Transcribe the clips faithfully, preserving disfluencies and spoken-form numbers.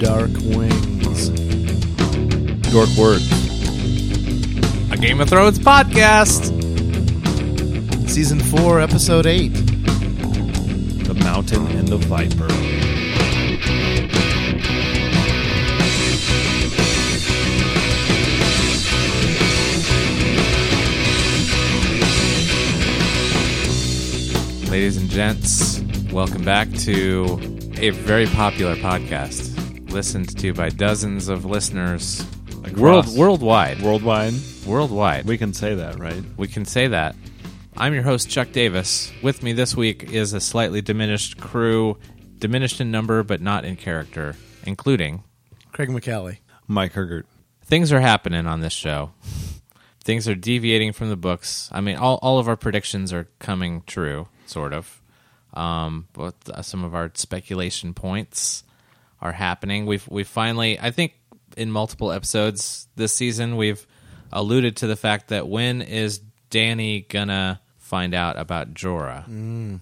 Dark Wings. Dork Words. A Game of Thrones podcast. Season four, Episode eight. The Mountain and the Viper. Ladies and gents, welcome back to a very popular podcast, listened to by dozens of listeners world, Across- worldwide. Worldwide. Worldwide. We can say that, right? We can say that. I'm your host, Chuck Davis. With me this week is a slightly diminished crew, diminished in number but not in character, including Craig McCalley. Mike Hergert. things are happening on this show. Things are deviating from the books. I mean, all, all of our predictions are coming true, sort of. Um, but uh, some of our speculation points are happening. We've we finally, I think, in multiple episodes this season, we've alluded to the fact that when is Dany gonna find out about Jorah? Mm.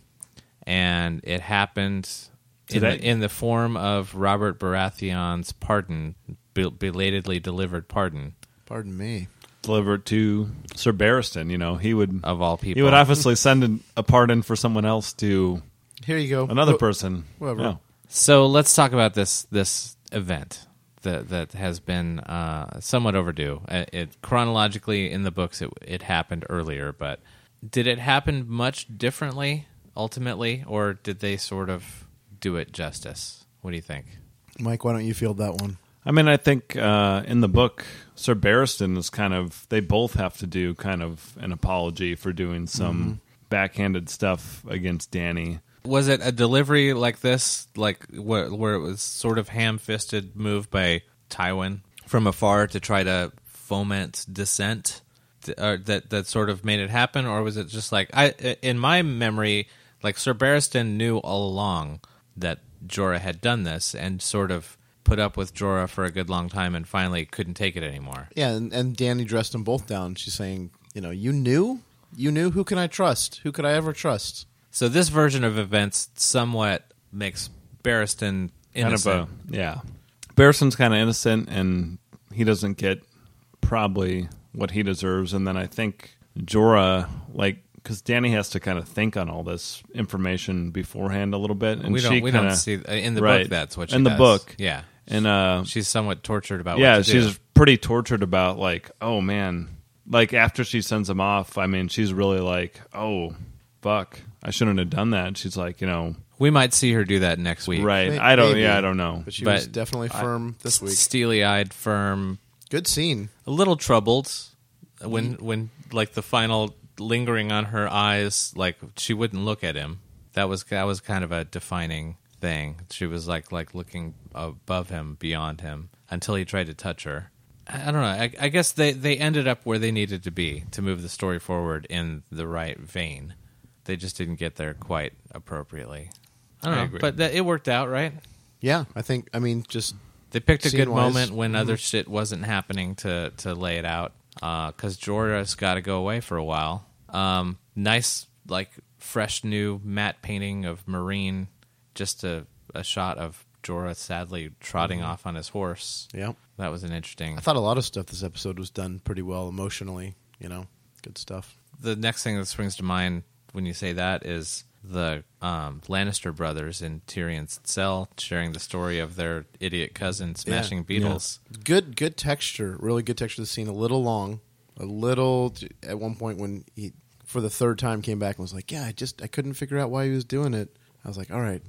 And it happened in Today. the, in the form of Robert Baratheon's pardon, be- belatedly delivered pardon Pardon me. Delivered to Sir Barristan. You know, he would of all people. he would obviously send an, a pardon for someone else to Here you go. another Wh- person. whoever. Yeah. So let's talk about this this event that that has been uh, somewhat overdue. It, it chronologically in the books it it happened earlier, but did it happen much differently ultimately, or did they sort of do it justice? What do you think? Mike, why don't you field that one? I mean, I think uh, in the book, Sir Barristan is kind of, they both have to do kind of an apology for doing some Mm-hmm. backhanded stuff against Dany. Was it a delivery like this, like where, where it was sort of ham-fisted move by Tywin from afar to try to foment dissent, to, uh, that that sort of made it happen, or was it just like I? In my memory, like Sir Barristan knew all along that Jorah had done this, and sort of put up with Jorah for a good long time, and finally couldn't take it anymore. Yeah, and, and Dany dressed them both down. She's saying, you know, you knew? You knew? Who can I trust? Who could I ever trust? So this version of events somewhat makes Barristan innocent. Kind of a, yeah. Barristan's kind of innocent, and he doesn't get probably what he deserves. And then I think Jorah, like, because Dany has to kind of think on all this information beforehand a little bit, and we don't. she We kinda, don't see in the right. book. That's what she in the does. book. Yeah, And uh, she's somewhat tortured about. yeah, what to she's do. pretty tortured about, like, oh man, like after she sends him off. I mean, she's really like, oh fuck, I shouldn't have done that. She's like, you know, We might see her do that next week. right? May- I don't. maybe. Yeah, I don't know. But she But was definitely firm this week. Steely-eyed, firm, Good scene. a little troubled when when like the final lingering on her eyes, like she wouldn't look at him. That was that was kind of a defining thing. She was like like looking above him, beyond him, until he tried to touch her. I, I don't know. I, I guess they, they ended up where they needed to be to move the story forward in the right vein. They just didn't get there quite appropriately. I don't I know, agree. but that, it worked out, right? Yeah, I think, I mean, just They picked a good Scene-wise, moment when mhm. other shit wasn't happening to, to lay it out. Because Jorah's got to go away for a while. Um, nice, like, fresh new matte painting of Marine. Just a, a shot of Jorah sadly trotting off on his horse. yeah. That was an interesting... I thought a lot of stuff this episode was done pretty well emotionally, you know. Good stuff. The next thing that springs to mind when you say that is the um, Lannister brothers in Tyrion's cell sharing the story of their idiot cousin smashing Yeah. beetles. Good good texture. Really good texture of the scene. A little long. A little... At one point when he, for the third time, came back and was like, yeah, I just... I couldn't figure out why he was doing it. I was like, all right.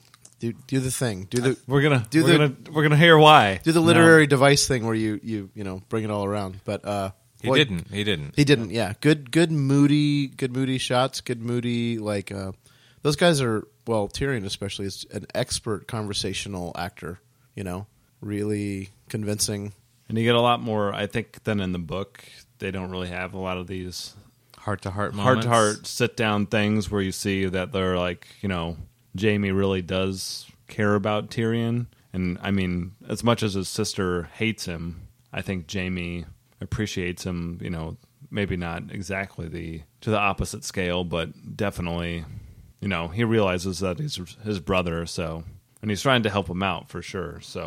Do do the thing. Do the... We're gonna Do we're the- gonna we're gonna hear why. Do the No. literary device thing where you, you you know bring it all around, but uh, He boy, didn't. He didn't. He didn't. Yeah, good good moody good moody shots. Good moody like uh, those guys are well. Tyrion especially is an expert conversational actor. You know, really convincing. And you get a lot more, I think, than in the book. They don't really have a lot of these Heart-to-heart moments. heart to heart sit down things where you see that they're like, you know, Jaime really does care about Tyrion. And I mean, as much as his sister hates him, I think Jaime appreciates him, you know, maybe not exactly the to the opposite scale, but definitely, you know, he realizes that he's his brother, so, and he's trying to help him out for sure. So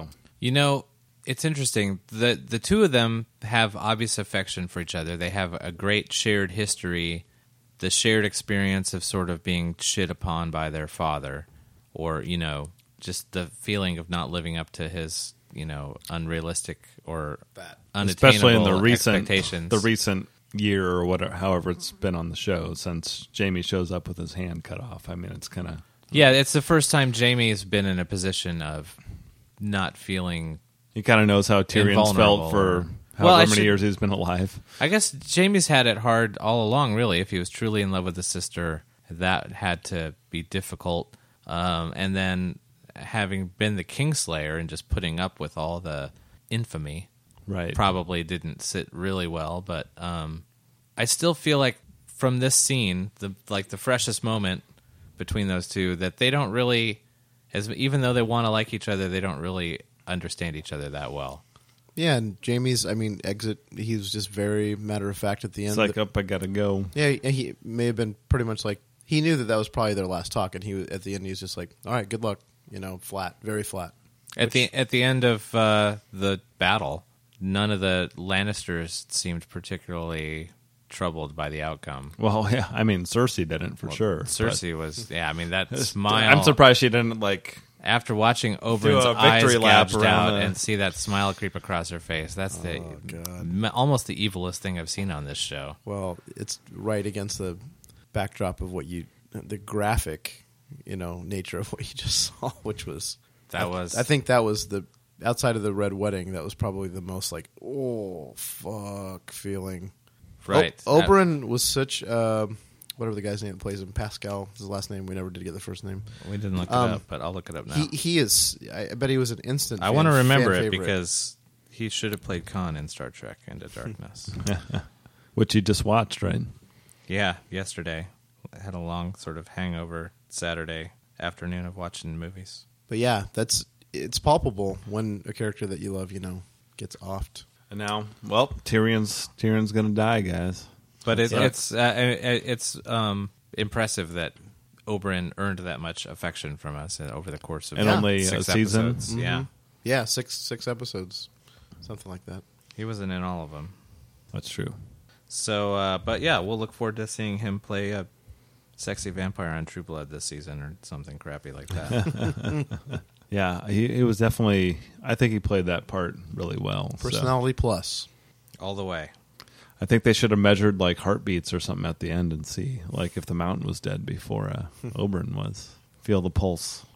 You know, it's interesting. The the two of them have obvious affection for each other. They have a great shared history, the shared experience of sort of being shit upon by their father, or, you know, just the feeling of not living up to his, you know, unrealistic or unattainable especially in the recent expectations. the recent year or whatever, however it's been on the show since Jamie shows up with his hand cut off. I mean, it's kind of Yeah, it's the first time Jamie's been in a position of not feeling. he kind of knows how Tyrion's Invulnerable felt for or- however Well, I many should- years he's been alive. I guess Jamie's had it hard all along, really. If he was truly in love with his sister, that had to be difficult. Um, and then having been the Kingslayer and just putting up with all the infamy Right. probably didn't sit really well. But um, I still feel like from this scene, the like the freshest moment between those two, that they don't really, as even though they want to like each other, they don't really understand each other that well. Yeah, and Jamie's, I mean, exit, he was just very matter of fact at the end. It's like, that- up, I gotta go. yeah, he, he may have been pretty much like, he knew that that was probably their last talk, and he was, at the end, he was just like, all right, good luck. You know, flat, very flat. At the at the end of uh, the battle, none of the Lannisters seemed particularly troubled by the outcome. Well, yeah, I mean, Cersei didn't for sure. Cersei was, yeah, I mean, that but- smile. I'm surprised she didn't, like, After watching Oberyn's Do a victory eyes lap gouged around out the- and see that smile creep across her face, that's the Oh, God. m- almost the evilest thing I've seen on this show. Well, it's right against the backdrop of what you, the graphic, you know, nature of what you just saw, which was, That was, I think that was the, outside of the Red Wedding, that was probably the most like, oh, fuck feeling. right. O- Oberyn was such, um, whatever the guy's name that plays him, Pascal, is his last name. We never did get the first name. Uh, we didn't look it Um, up, but I'll look it up now. He he is, I I bet he was an instant I fan- want to remember fan it favorite. because he should have played Khan in Star Trek Into Darkness. which you just watched, right? Yeah, yesterday. I had a long sort of hangover Saturday afternoon of watching movies. But yeah, that's, it's palpable when a character that you love, you know, gets offed. And now, well, Tyrion's Tyrion's gonna die, guys. But it, Sucks. it's uh, it, it's um, impressive that Oberyn earned that much affection from us over the course of And Yeah. only a six season. episodes. Yeah, Mhm. Yeah, six six episodes, something like that. he wasn't in all of them. That's true. So, uh, but yeah, we'll look forward to seeing him play a sexy vampire on True Blood this season or something crappy like that. Yeah, he, he was definitely. I think he played that part really well. so. Personality plus. all the way. I think they should have measured like heartbeats or something at the end and see like if the mountain was dead before uh, Oberyn was. Feel the pulse.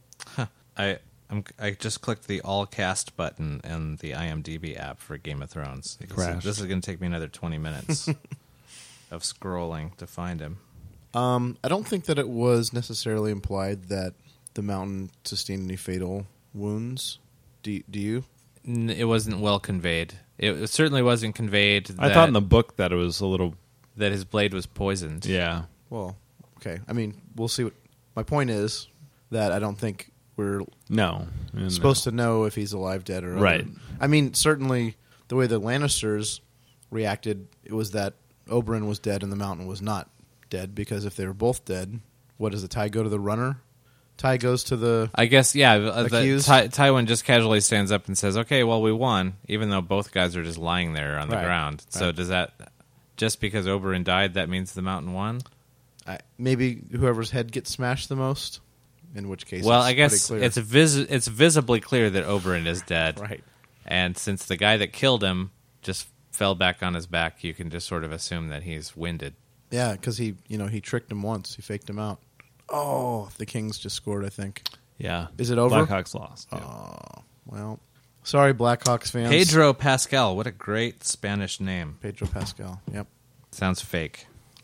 I I'm, I just clicked the all cast button in the IMDb app for Game of Thrones. This is, crashed. this is going to take me another twenty minutes of scrolling to find him. Um, I don't think that it was necessarily implied that the mountain sustained any fatal wounds. Do, do you? N- It wasn't well conveyed. It, it certainly wasn't conveyed that, I thought in the book that it was a little. that his blade was poisoned. Yeah. Well, okay. I mean, we'll see. What my point is that I don't think we're No. And, supposed to know if he's alive, dead, or other. Right. I mean, certainly the way the Lannisters reacted, it was that Oberyn was dead and the mountain was not dead, because if they were both dead, what does the tie go to the runner? Tie goes to the I guess, yeah. uh, The, Accused? Ty, Tywin just casually stands up and says, okay, well, we won, even though both guys are just lying there on the Right. ground. So Right. does that, just because Oberyn died, that means the mountain won? I, maybe whoever's head gets smashed the most. In which case, Well, it's I guess pretty clear. it's vis- it's visibly clear that Oberyn is dead. right. And since the guy that killed him just fell back on his back, you can just sort of assume that he's winded. Yeah, because he, you know, he tricked him once. He faked him out. Oh, the Kings just scored, I think. Yeah. Is it over? Blackhawks lost. Yeah. Oh, well, sorry, Blackhawks fans. Pedro Pascal, what a great Spanish name. Pedro Pascal. Yep. Sounds fake.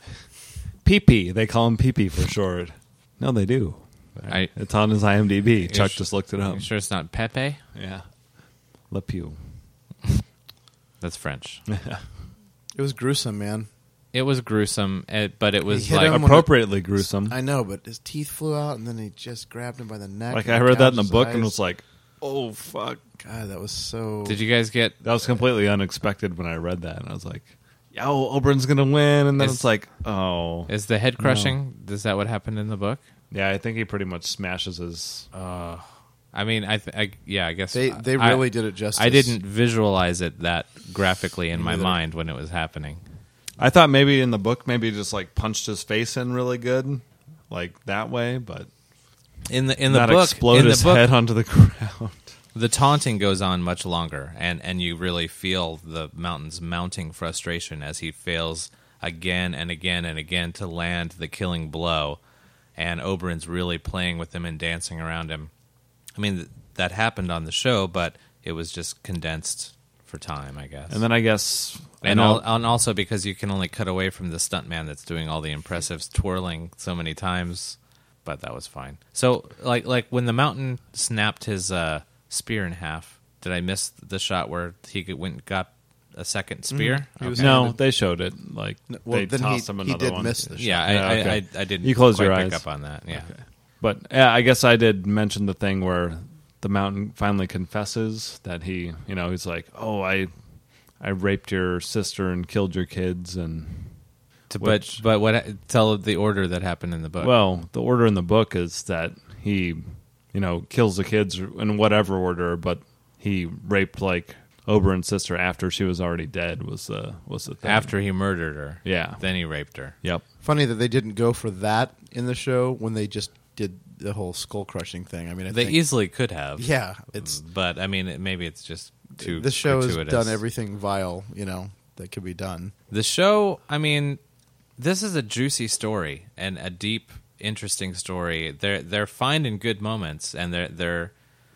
Pee-pee. They call him Pee-pee for short. No, they do. I- it's on his IMDb. Chuck sh- just looked it up. You sure it's not Pepe? Yeah. Le Pew. That's French. It was gruesome, man. It was gruesome, it, but it was hit like him when it- Appropriately gruesome. I know, but his teeth flew out, and then he just grabbed him by the neck. Like and I read that in gouged the his book and eyes. was like, oh, fuck. God, that was so. Did you guys get That was completely unexpected when I read that. And I was like, yo, Oberyn's going to win. And then Is- it's like, oh. is the head crushing? Is that what happened in the book? Yeah, I think he pretty much smashes his. Uh, I mean, I, th- I yeah, I guess They they I- really did it justice. I didn't visualize it that graphically in my neither. mind when it was happening. I thought maybe in the book, maybe he just like punched his face in really good, like that way, but In the in the not book, explode in the his book, head onto the ground. the taunting goes on much longer, and, and you really feel the mountain's mounting frustration as he fails again and again and again to land the killing blow, and Oberyn's really playing with him and dancing around him. I mean, th- that happened on the show, but it was just condensed for time, I guess. And then I guess and, I know, al- and also because you can only cut away from the stuntman that's doing all the impressive twirling so many times, but that was fine. So, like, like when the mountain snapped his uh, spear in half, did I miss the shot where he g- went and got a second spear? He was Okay. no, handed- they showed it like Well, they then he, tossed him he another did one. miss the shot. Yeah, I, Yeah, I, okay. I, I didn't You close quite your pick eyes. up on that. Yeah. But yeah, I guess I did mention the thing where the mountain finally confesses that he, you know, he's like, "Oh, I, I raped your sister and killed your kids," and To, Which- but but what? Tell the order that happened in the book. well, the order in the book is that he, you know, kills the kids in whatever order, but he raped like Oberyn's sister after she was already dead. Was the was the thing. after he murdered her, Yeah. then he raped her. Yep. Funny that they didn't go for that in the show when they just did the whole skull crushing thing. I mean, I They think, easily could have. yeah, it's But I mean, it, maybe it's just too. this show has gratuitous. done everything vile, you know, that could be done. The show, I mean, this is a juicy story and a deep, interesting story. They're they're finding good moments, and they're they're.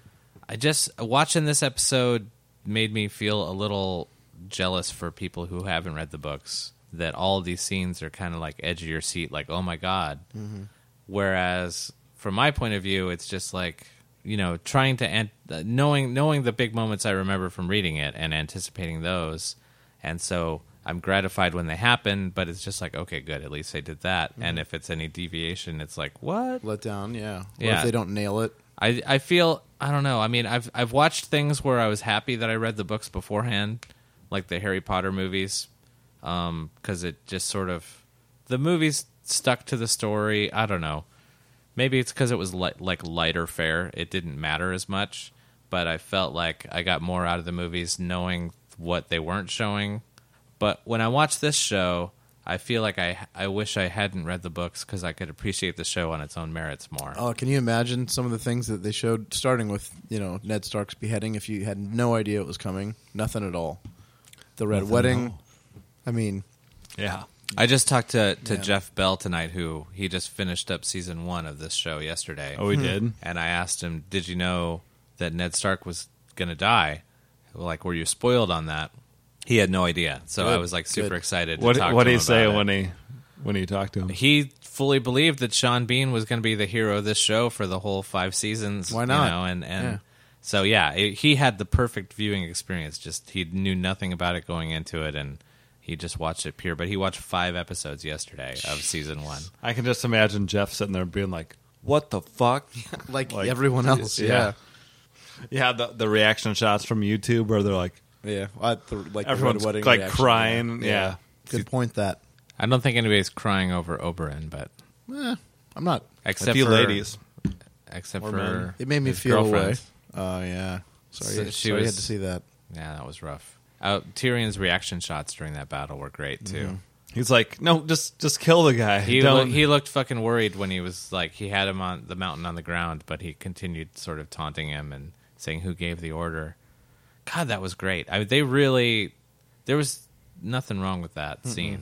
I just watching this episode made me feel a little jealous for people who haven't read the books. That all of these scenes are kind of like edge of your seat, like oh my god. Mm-hmm. Whereas from my point of view, it's just like you know trying to an- uh, knowing knowing the big moments I remember from reading it and anticipating those, and so I'm gratified when they happen. But it's just like okay, good, at least they did that. Mm-hmm. And if it's any deviation, it's like what? Let down, yeah. What Yeah. if they don't nail it? I I feel I don't know. I mean, I've I've watched things where I was happy that I read the books beforehand, like the Harry Potter movies, because it just sort of the movies stuck to the story. I don't know. Maybe it's because it was li- like lighter fare. It didn't matter as much, but I felt like I got more out of the movies knowing what they weren't showing. But when I watch this show, I feel like I I wish I hadn't read the books because I could appreciate the show on its own merits more. Oh, can you imagine some of the things that they showed, starting with you know Ned Stark's beheading? If you had no idea it was coming, nothing at all. The Red Nothing Wedding. at all. I mean, Yeah. I just talked to, to Yeah. Jeff Bell tonight, who he just finished up season one of this show yesterday. Oh, we did. And I asked him, "Did you know that Ned Stark was going to die? Like, were you spoiled on that?" He had no idea, so Good, I was like super good. excited. To What talk what to did him he say about it. when he when he talked to him? He fully believed that Sean Bean was going to be the hero of this show for the whole five seasons. Why not? You know, and and Yeah. so yeah, it, he had the perfect viewing experience. Just he knew nothing about it going into it, and he just watched it pure. But he watched five episodes yesterday of season one. I can just imagine Jeff sitting there being like, "What the fuck?" like, Like, everyone else. yeah. Yeah, Yeah, the the reaction shots from YouTube where they're like, yeah. I, the, like the everyone's Red Wedding like reaction, crying. Yeah. Good point. That I don't think anybody's crying over Oberyn, but eh, I'm not. except a few for ladies. except Or for men. It made me his feel away. girlfriend. Oh yeah. So Sorry, she sorry you was- had to see that. Yeah, that was rough. Uh, Tyrion's reaction shots during that battle were great too. Mm-hmm. He's like, "No, just just kill the guy." He Don't. loo- he looked fucking worried when he was like he had him on the mountain on the ground, but he continued sort of taunting him and saying who gave the order. God, that was great. I, they really there was nothing wrong with that scene.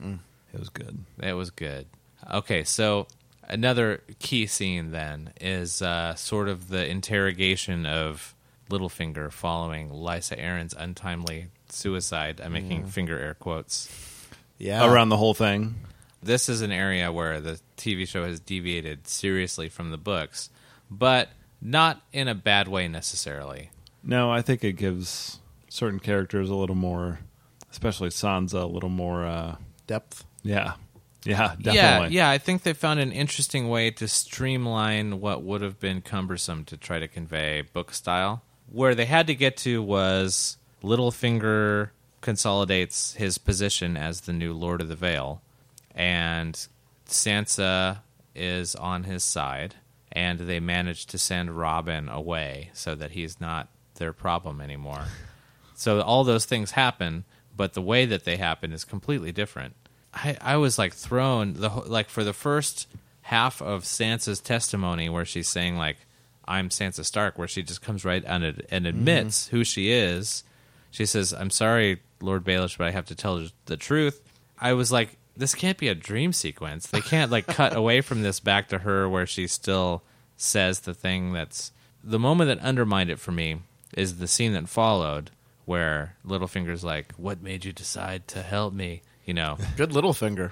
It was good. It was good. Okay, so another key scene then is uh, sort of the interrogation of Littlefinger following Lysa Arryn's untimely suicide. I'm making finger air quotes. Yeah. Around the whole thing. This is an area where the T V show has deviated seriously from the books, but not in a bad way necessarily. No, I think it gives certain characters a little more, especially Sansa, a little more. Uh, depth. yeah, yeah, definitely. Yeah, yeah. I think they found an interesting way to streamline what would have been cumbersome to try to convey book style. Where they had to get to was Littlefinger consolidates his position as the new Lord of the Vale, and Sansa is on his side, and they manage to send Robin away so that he's not their problem anymore. So all those things happen, but the way that they happen is completely different. I, I was like thrown the whole- like for the first half of Sansa's testimony where she's saying like I'm Sansa Stark, where she just comes right on it and admits mm-hmm. who she is. She says, "I'm sorry, Lord Baelish, but I have to tell the truth." I was like, this can't be a dream sequence. They can't like cut away from this back to her where she still says the thing that's the moment that undermined it for me is the scene that followed where Littlefinger's like, "What made you decide to help me?" You know, good Littlefinger.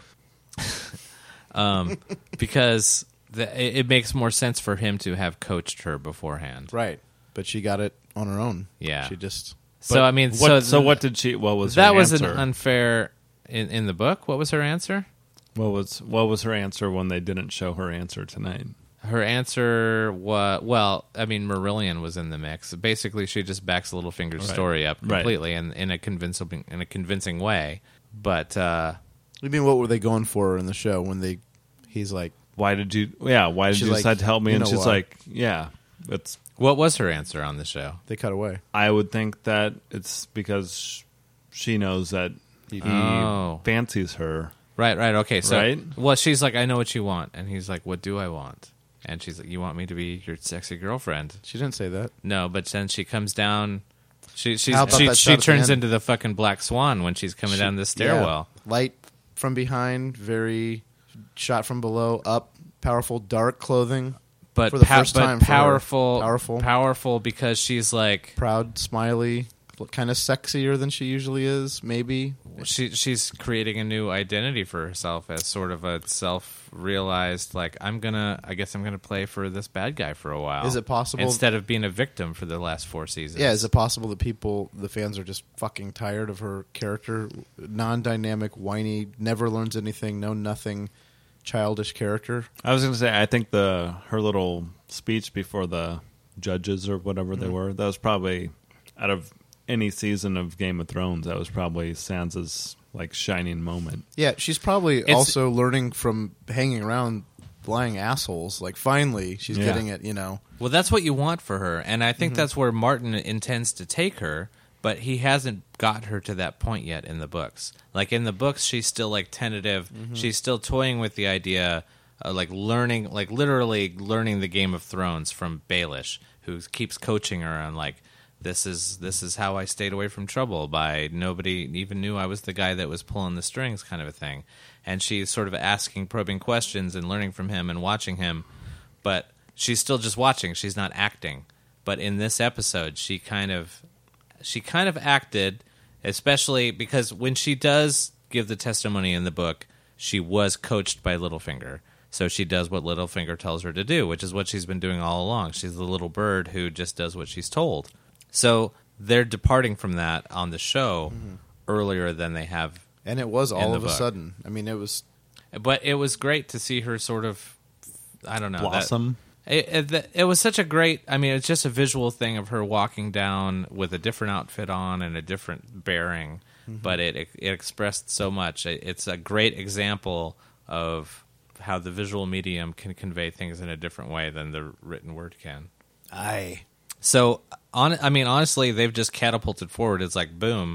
um, because the, it, it makes more sense for him to have coached her beforehand, right? But she got it on her own. Yeah, she just. So I mean, what, so so what did she? What was that her was answer? an unfair in in the book? What was her answer? What was what was her answer when they didn't show her answer tonight? Her answer was, well, I mean, Marillion was in the mix. Basically, she just backs Littlefinger's right. story up completely right. in, in a convincing in a convincing way. But uh, you mean what were they going for in the show when they? He's like, "Why did you? Yeah, why did she's you like, decide to help me?" you And know she's what? like, "Yeah, it's." what was her answer on the show? They cut away. I would think that it's because she knows that he Oh. fancies her. Right, right, okay. So, Right? well, she's like, "I know what you want," and he's like, "What do I want?" And she's like, "You want me to be your sexy girlfriend?" She didn't say that. No, but then she comes down. She she's, How about she that she shot at the turns end? into the fucking Black Swan when she's coming She- down the stairwell. yeah. Light from behind, very shot from below, up, powerful dark clothing, But For the pa- first but time for her. powerful, Powerful. powerful because she's like proud, smiley, kind of sexier than she usually is. Maybe she she's creating a new identity for herself as sort of a self-realized like I'm gonna I guess I'm gonna play for this bad guy for a while. Is it possible- instead of being a victim for the last four seasons? yeah. Is it possible that people, the fans, are just fucking tired of her character, non-dynamic, whiny, never learns anything, know nothing, childish character? I was going to say, I think the her little speech before the judges or whatever they were, that was probably out of any season of Game of Thrones, that was probably Sansa's like shining moment. Yeah, she's probably It's- also learning from hanging around lying assholes. Like, finally, she's Yeah. getting it, you know. Well, that's what you want for her, and I think Mm-hmm. that's where Martin intends to take her. But he hasn't got her to that point yet in the books. Like in the books, she's still like tentative. Mm-hmm. She's still toying with the idea, uh, like learning, like literally learning the Game of Thrones from Baelish, who keeps coaching her on like, this is this is how I stayed away from trouble by nobody even knew I was the guy that was pulling the strings, kind of a thing. And she's sort of asking probing questions and learning from him and watching him, but she's still just watching. She's not acting. But in this episode, she kind of. She kind of acted, especially because when she does give the testimony in the book, she was coached by Littlefinger. So she does what Littlefinger tells her to do, which is what she's been doing all along. She's the little bird who just does what she's told. So they're departing from that on the show mm-hmm. earlier than they have. And it was all the of a book. sudden. I mean, it was... But it was great to see her sort of, I don't know. Blossom. That, It, it, it was such a great, I mean, it's just a visual thing of her walking down with a different outfit on and a different bearing, mm-hmm. but it, it it expressed so much. It, it's a great example of how the visual medium can convey things in a different way than the written word can. Aye. So, on, I mean, honestly, they've just catapulted forward. It's like, boom,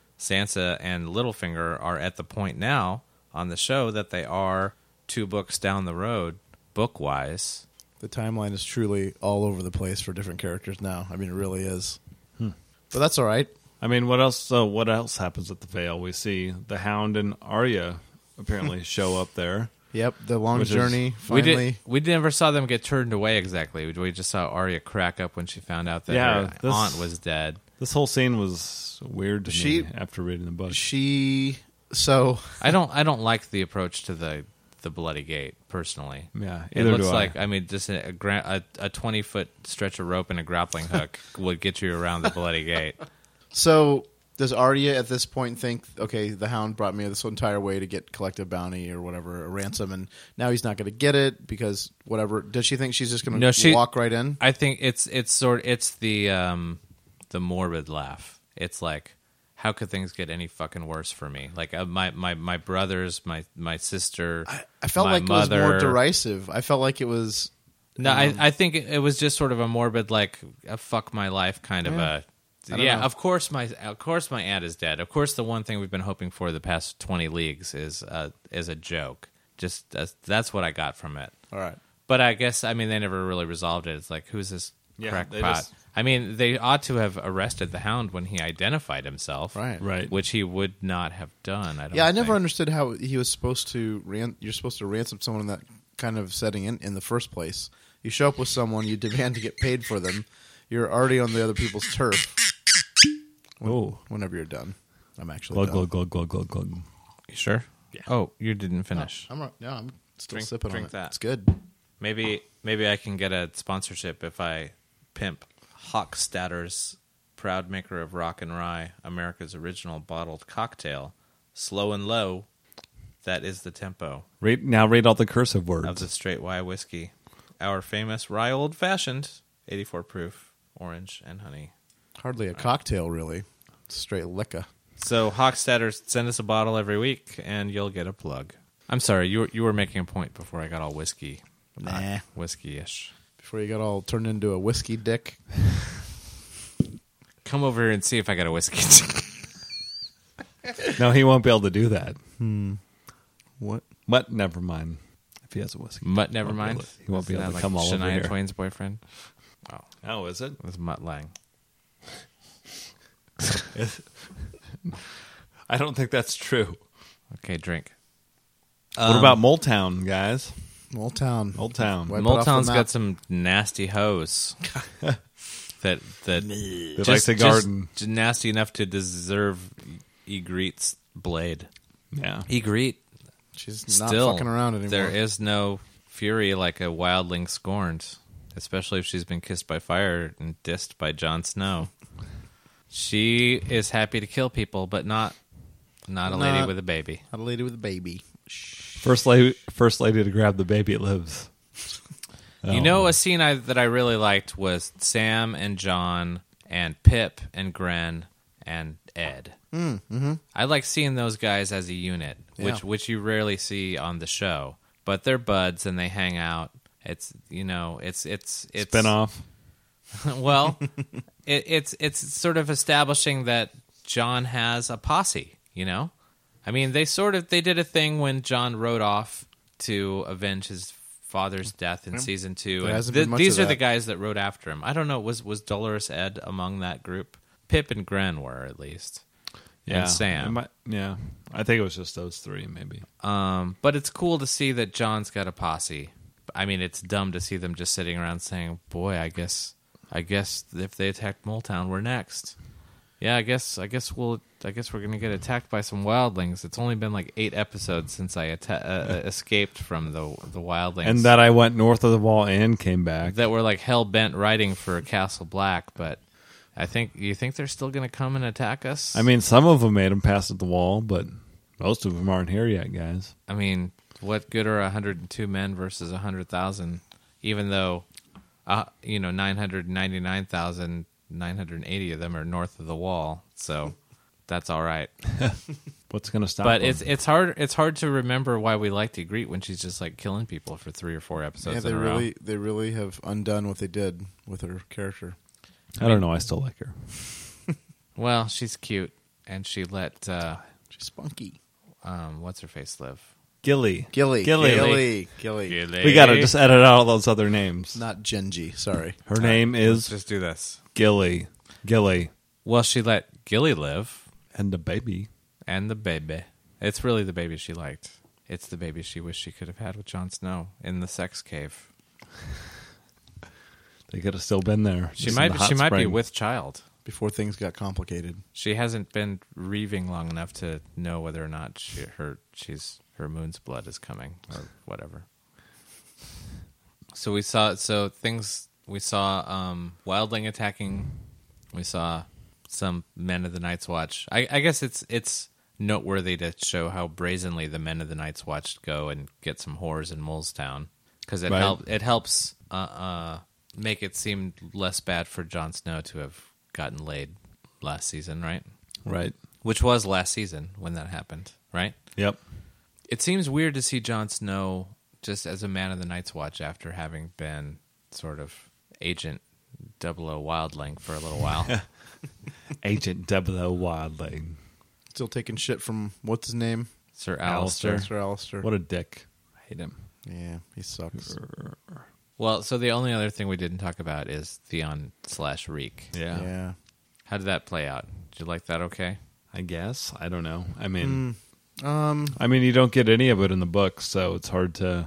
Sansa and Littlefinger are at the point now on the show that they are two books down the road, book-wise. The timeline is truly all over the place for different characters now. I mean, it really is. Hmm. But that's all right. I mean, what else? So, what else happens at the Vale? We see the Hound and Arya apparently show up there. Yep, the long Which is- journey, We finally. did. We never saw them get turned away exactly. We just saw Arya crack up when she found out that Yeah, her this- aunt was dead. This whole scene was weird to She- me after reading the book. She... So... I don't. I don't like the approach to the the Bloody Gate personally. Yeah, It either looks do I. like I mean, just a gra- a, a twenty foot stretch of rope and a grappling hook would get you around the Bloody Gate. So does Arya at this point think, okay, the Hound brought me this entire way to get collective bounty or whatever, a ransom, and now he's not going to get it because whatever? Does she think she's just going No, to she- walk right in? I think it's it's sort it's the um, the morbid laugh. It's like, how could things get any fucking worse for me? Like uh, my, my my brothers, my my sister. I, I felt my like mother, it was more derisive. I felt like it was No, I, Um, I think it it was just sort of a morbid, like, a fuck my life kind of Yeah. a. I don't Yeah, know. of course my of course my aunt is dead. Of course, the one thing we've been hoping for the past twenty leagues is uh, is a joke. Just that's, that's what I got from it. all right. But I guess I mean they never really resolved it. It's like who's this Yeah, they crackpot? just- I mean they ought to have arrested the Hound when he identified himself, Right. Right. Which he would not have done. I don't Yeah, I never think. understood how he was supposed to. Ran- you're supposed to ransom someone in that kind of setting in, in the first place. You show up with someone, you demand to get paid for them. You're already on the other people's turf. When- Oh. Whenever you're done, I'm actually Glug, done. glug, glug, glug, glug, glug. You sure? Yeah. Oh, you didn't finish. I'm right. Yeah, I'm still Drink- sipping drink on it. that. It's good. Maybe maybe I can get a sponsorship if I pimp Hochstadter's, proud maker of Rock and Rye, America's original bottled cocktail, slow and low. That is the tempo Read, now read all the cursive words. of the straight rye whiskey. Our famous rye old fashioned, eighty-four proof, orange and honey. Hardly a cocktail, really. Straight liquor. So Hochstadter, send us a bottle every week, and you'll get a plug. I'm sorry, you were, you were making a point before I got all whiskey, Nah. whiskey-ish. Before you got all turned into a whiskey dick. Come over here and see if I got a whiskey. No, he won't be able to do that. What? But never mind. If he has a whiskey. Mutt, never Won't be mind. able to- he won't be Isn't able that to come like all over Shania here. Twain's boyfriend. Oh, Oh, is it? it was Mutt Lang. I don't think that's true. Okay, drink. what about Moletown, guys? Old Town. Old Town. Wipe it off the Moletown's map. got some nasty hose that that They just, like the garden. just nasty enough to deserve Ygritte's blade. Yeah. Ygritte, She's not still fucking around anymore. there is no fury like a wildling scorned, especially if she's been kissed by fire and dissed by Jon Snow. She is happy to kill people, but not not a lady Not- with a baby. Not a lady with a baby. First lady, first lady to grab the baby lives. You Oh. know, a scene I, that I really liked was Sam and John and Pip and Gren and Ed. Mm, mm-hmm. I like seeing those guys as a unit, which Yeah. which you rarely see on the show. But they're buds and they hang out. It's you know, it's it's it's Spinoff. well, it, it's it's sort of establishing that John has a posse. You know, I mean, they sort of they did a thing when John rode off to avenge his father's death in season two. There And hasn't th- been much these of are the that. guys that rode after him. I don't know. Was was Dolores Ed among that group? Pip and Gren were at least. Yeah. And Sam. It might- yeah. I think it was just those three, maybe. Um, but it's cool to see that John's got a posse. I mean, it's dumb to see them just sitting around saying, "Boy, I guess, I guess if they attack Moletown, we're next." Yeah, I guess, I guess we'll, I guess we're gonna get attacked by some wildlings. It's only been like eight episodes since I atta- uh, escaped from the the wildlings, And that I went north of the wall and came back. that were like hell bent riding for Castle Black. But I think, you think they're still gonna come and attack us? I mean, some of them made them pass at the wall, but most of them aren't here yet, guys. I mean, what good are one hundred two men versus one hundred thousand, even though, uh, you know, nine hundred ninety-nine thousand nine hundred eighty of them are north of the wall, so that's all right. What's going to stop But them? it's it's hard it's hard to remember why we like Ygritte when she's just like killing people for three or four episodes Yeah, they in a really, row. they really have undone what they did with her character. I don't know. I still like her. Well, she's cute, and she let uh, She's spunky. um, what's her face live. Gilly. Gilly, Gilly. Gilly, Gilly. We got to just edit out all those other names. Not Genji. Sorry. Her name Let's is just do this. Gilly. Gilly. Well, she let Gilly live. And the baby. And the baby. It's really the baby she liked. It's the baby she wished she could have had with Jon Snow in the sex cave. They could have still been there. She just in might the hot she might be spring. with child. Before things got complicated. She hasn't been reaving long enough to know whether or not she, her she's her moon's blood is coming or whatever. So we saw so things we saw um, wildling attacking. We saw some men of the Night's Watch. I, I guess it's it's noteworthy to show how brazenly the men of the Night's Watch go and get some whores in Molestown because it Right. help it helps uh, uh, make it seem less bad for Jon Snow to have gotten laid last season, right? Right. Which was last season when that happened, right? Yep. It seems weird to see Jon Snow just as a man of the Night's Watch after having been sort of Agent Double O Wildling for a little while. Agent Double O Wildling. Still taking shit from, what's his name? Sir Alistair. Alistair. Sir Alistair. What a dick. I hate him. Yeah, he sucks. Well, so the only other thing we didn't talk about is Theon slash Reek. Yeah. Yeah. How did that play out? Did you like that okay? I guess. I don't know. I mean, Um, I mean, you don't get any of it in the book, so it's hard to.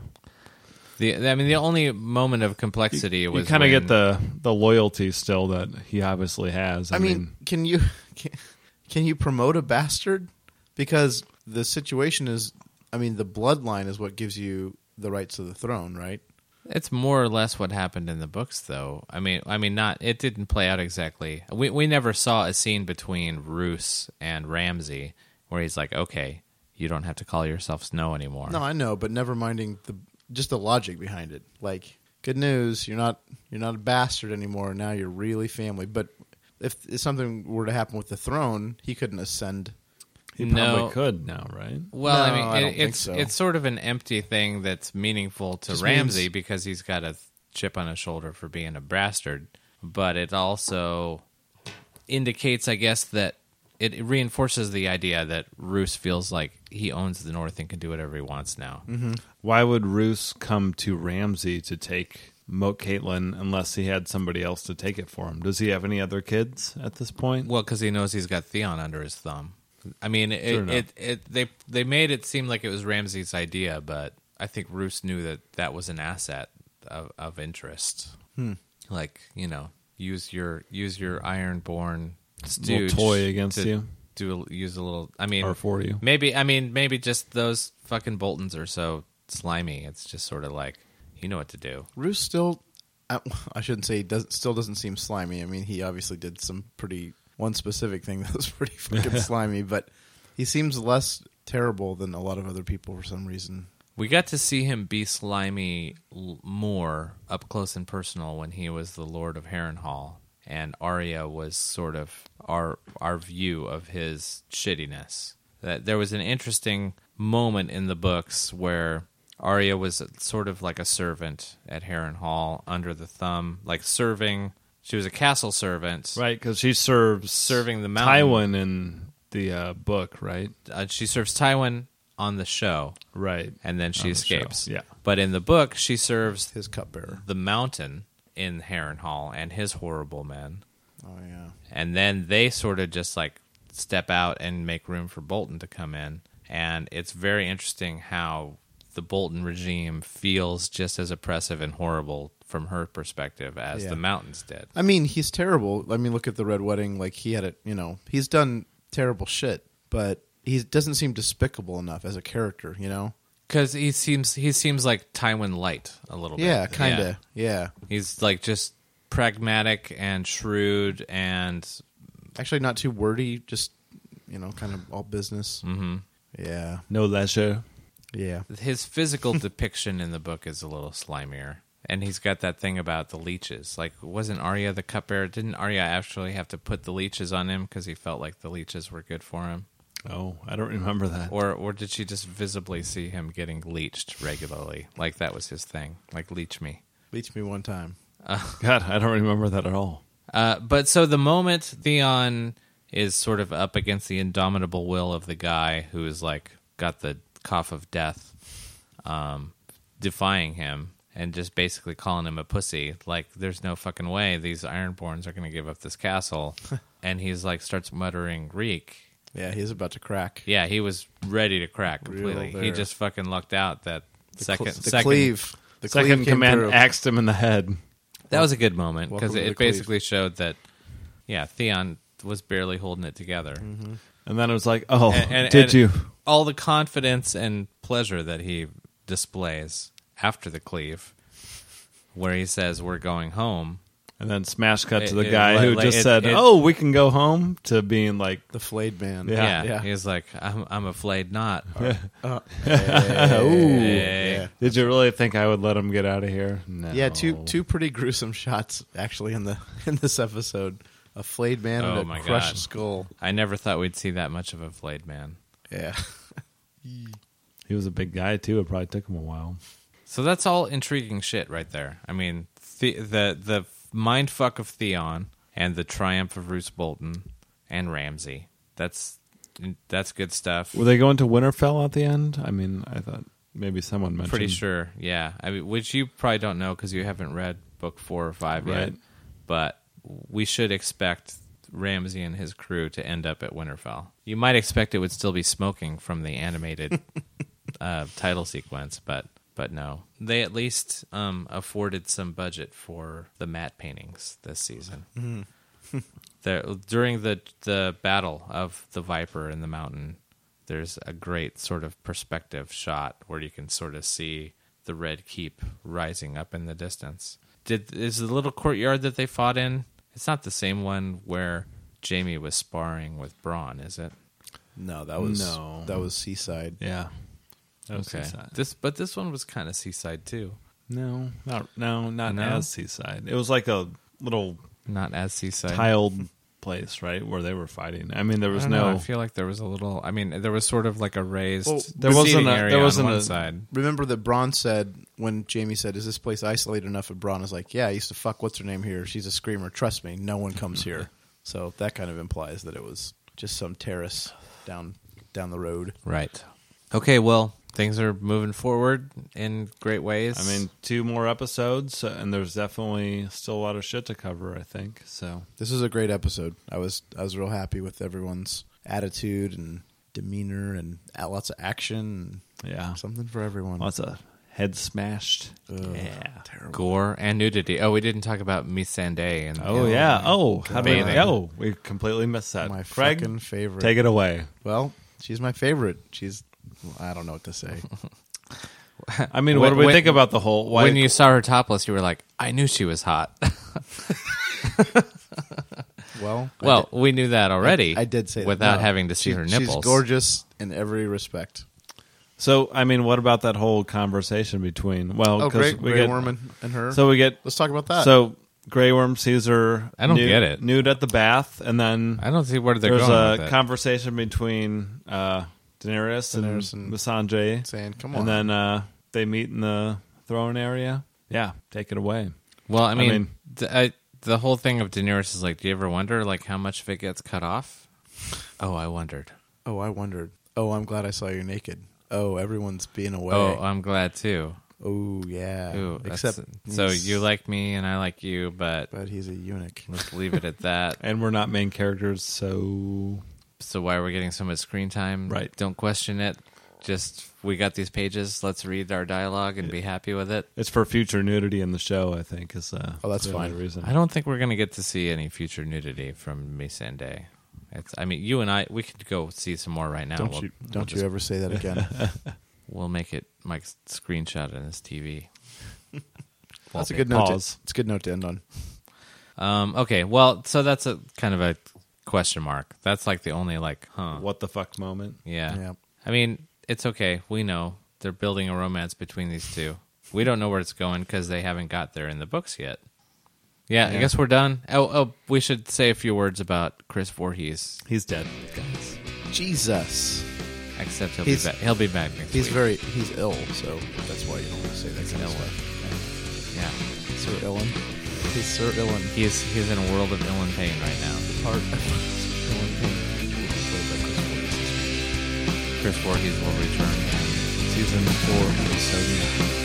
The I mean, the only moment of complexity You, was kind of when- get the the loyalty still that he obviously has. I, I mean, can you can, can you promote a bastard? Because the situation is, I mean, the bloodline is what gives you the rights to the throne, right? It's more or less what happened in the books, though. I mean, I mean, not it didn't play out exactly. We we never saw a scene between Roose and Ramsay where he's like, "Okay, you don't have to call yourself Snow anymore." No, I know, but never minding the just the logic behind it. Like, good news, you're not you're not a bastard anymore. Now you're really family. But if, if something were to happen with the throne, he couldn't ascend. he no. probably could now, right? Well, No, I mean, I it, don't think it's so. it's sort of an empty thing that's meaningful to Just Ramsay means- because he's got a chip on his shoulder for being a bastard. But it also indicates, I guess, that it reinforces the idea that Roose feels like he owns the North and can do whatever he wants now. Mm-hmm. Why would Roose come to Ramsay to take Moat Caitlin unless he had somebody else to take it for him? Does he have any other kids at this point? Well, because he knows he's got Theon under his thumb. I mean, it, Sure enough. it, it they they made it seem like it was Ramsay's idea, but I think Roose knew that that was an asset of, of interest. Hmm. Like, you know, use your use your Ironborn Little stooge toy against to you Do a, use a little. I mean, or for you? maybe. I mean, maybe just those fucking Boltons are so slimy. It's just sort of like you know what to do. Roose still, I, I shouldn't say he does, still doesn't seem slimy. I mean, he obviously did some pretty, one specific thing that was pretty fucking slimy, but he seems less terrible than a lot of other people for some reason. We got to see him be slimy l- more up close and personal when he was the Lord of Harrenhal, and Arya was sort of our our view of his shittiness. That there was an interesting moment in the books where Arya was sort of like a servant at Harrenhal, under the thumb, like serving. She was a castle servant, Right, because she serves serving the mountain. Tywin in the uh, book, right? Uh, she serves Tywin on the show, Right. and then she On the show, escapes. yeah. But in the book, she serves His cupbearer. the mountain in Harrenhal and his horrible men. Oh, yeah. And then they sort of just like step out and make room for Bolton to come in. And it's very interesting how the Bolton regime feels just as oppressive and horrible from her perspective as Yeah. the mountains did. I mean, he's terrible. I mean, look at the Red Wedding. Like, he had it, you know, he's done terrible shit, but he doesn't seem despicable enough as a character, you know? Because he seems he seems like Tywin Light a little bit. Yeah, kind of. Yeah. He's like just pragmatic and shrewd and Actually, not too wordy, just, you know, kind of all business. mm-hmm. Yeah. No leisure. Yeah. his physical depiction in the book is a little slimier. And he's got that thing about the leeches. Like, wasn't Arya the cupbearer? Didn't Arya actually have to put the leeches on him because he felt like the leeches were good for him? Oh, I don't remember that. Or or did she just visibly see him getting leeched regularly? Like that was his thing. Like, leech me. Leech me one time. God, I don't remember that at all. Uh, but so the moment Theon is sort of up against the indomitable will of the guy who is like got the cough of death, um, defying him and just basically calling him a pussy, like there's no fucking way these Ironborns are going to give up this castle, and he's like starts muttering Reek. Yeah, he's about to crack. Yeah, he was ready to crack completely. Real He there. just fucking lucked out that The second cl- the second cleave. The Second cleave came command through. axed him in the head. That was a good moment because Welcome to it the cleave. basically showed that, yeah, Theon was barely holding it together. Mm-hmm. And then it was like, oh, And- and- did and you? All the confidence and pleasure that he displays after the cleave, where he says, "We're going home." And then smash cut to It- the it- guy like- who like just it- said, it- oh, we can go home, to being like, The flayed man. Yeah. Yeah, yeah. he's like, "I'm, I'm a flayed knot." Uh, Hey. yeah. did you really think I would let him get out of here? No. Yeah, two two pretty gruesome shots actually in the in this episode. A flayed man Oh and a my crushed God. skull. I never thought we'd see that much of a flayed man. Yeah. He was a big guy, too. It probably took him a while. So that's all intriguing shit right there. I mean, the the, the mind fuck of Theon and the triumph of Roose Bolton and Ramsay. That's that's good stuff. Were they going to Winterfell at the end? I mean, I thought maybe someone mentioned. Pretty sure, yeah. I mean, which you probably don't know because you haven't read book four or five yet. Right. But we should expect Ramsay and his crew to end up at Winterfell. You might expect it would still be smoking from the animated uh, title sequence, but but no. They at least um, afforded some budget for the matte paintings this season. Mm-hmm. there, during the the battle of the Viper in the mountain, there's a great sort of perspective shot where you can sort of see the Red Keep rising up in the distance. Did is the little courtyard that they fought in? It's not the same one where Jaime was sparring with Bronn, is it? No, that was No. that was Seaside. Yeah. That was Okay. Seaside. This, but this one was kind of seaside too. No, not no, not No? as Seaside. It was like a little Not as seaside. tiled place, right, where they were fighting. I mean, there I was don't no. know, I feel like there was a little. I mean, there was sort of like a raised. Well, there wasn't seating a- area there wasn't on one a- side. Remember that Bronn said when Jaime said, "Is this place isolated enough?" And Bronn was like, "Yeah, I used to fuck what's her name here. She's a screamer. Trust me, no one comes here." So that kind of implies that it was just some terrace down down the road. Right. Okay. Well, things are moving forward in great ways. I mean, two more episodes, uh, and there's definitely still a lot of shit to cover, I think. So This is a great episode. I was I was real happy with everyone's attitude and demeanor and uh, lots of action. yeah, And something for everyone. lots of head smashed. Ugh, yeah. terrible. gore and nudity. Oh, we didn't talk about Missandei. And Oh Yeah. yeah. Oh, God. how did Bathing. oh, we completely missed that. My Craig, fucking favorite. take it away. Well, she's my favorite. She's I don't know what to say. I mean, When- what do we when- think about the whole? Why, when you saw her topless, you were like, "I knew she was hot." Well, I well, we knew that already. I did say that. without No. having to see She- her nipples. She's gorgeous in every respect. so I mean, what about that whole conversation between? Well, Oh, 'cause great, we Grey get Worm and, and her. so we get let's talk about that. so Grey Worm sees her. I don't nude, get it. nude at the bath, and then I don't see where they're there's going a with it. conversation between uh, Daenerys, Daenerys and and- Missandei, saying, "Come on." and then uh, they meet in the throne area. Yeah, take it away. Well, I mean, mean- th- I, the whole thing of Daenerys is like, do you ever wonder like how much of it gets cut off? Oh, I wondered. oh, I wondered. Oh, I'm glad I saw you naked. Oh, everyone's being away. Oh, I'm glad too. Oh, yeah. Ooh, that's- Except so he's- you like me and I like you, but but he's a eunuch. let's leave it at that. And we're not main characters, so So why are we getting so much screen time? Right. Don't question it. Just we got these pages. Let's read our dialogue and be happy with it. it's for future nudity in the show. I think is uh, Oh, that's the only fine. reason. I don't think we're going to get to see any future nudity from Missandei. It's. I mean, you and I, we could go see some more right now. Don't We'll- you we'll don't just- you ever say that again. We'll make it Mike's screenshot on his T V. That's a good note. To, Pause. it's a good note to end on. Um, okay, well, so that's a kind of a question mark. That's like the only like, huh? What the fuck moment? Yeah. Yeah. I mean, it's okay. We know they're building a romance between these two. We don't know where it's going because they haven't got there in the books yet. Yeah, I Yeah. guess we're done. Oh, oh, we should say a few words about Chris Voorhees. He's dead, guys. Jesus. Except he'll He's- be back. He'll be back next He's week. very he's ill, so that's why you don't say that kind of ill. stuff. Yeah, Sir Illen. He's Sir Illen. he's he's in a world of ill and pain right now. Part of Illen Payne, played by Chris Voorhees. Chris Voorhees will return. Season four, episode nine.